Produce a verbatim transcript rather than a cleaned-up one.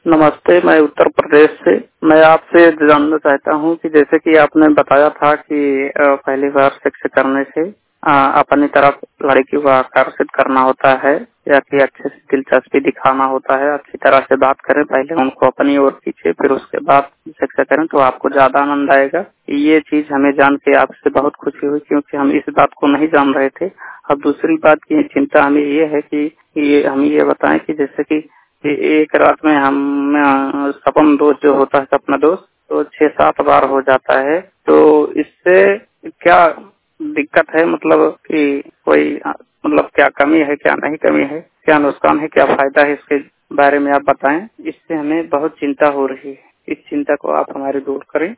नमस्ते, मैं उत्तर प्रदेश से। मैं आपसे जानना चाहता हूँ कि जैसे कि आपने बताया था कि अ, पहली बार सेक्स करने से अ, अपनी तरफ लड़की को आकर्षित करना होता है या कि अच्छे से दिलचस्पी दिखाना होता है, अच्छी तरह से बात करें, पहले उनको अपनी ओर खींचे, फिर उसके बाद सेक्स करें तो आपको ज्यादा आनंद आएगा। ये चीज हमें जान के आपसे बहुत खुशी हुई क्योंकि हम इस बात को नहीं जान रहे थे। अब दूसरी बात की चिंता हमें ये है कि ये हम ये बताएं कि जैसे कि एक रात में हम सपन दोष जो होता है सपना दोष तो छह सात बार हो जाता है, तो इससे क्या दिक्कत है? मतलब कि कोई मतलब क्या कमी है, क्या नहीं कमी है, क्या नुकसान है, क्या फायदा है, इसके बारे में आप बताएं। इससे हमें बहुत चिंता हो रही है, इस चिंता को आप हमारी दूर करें।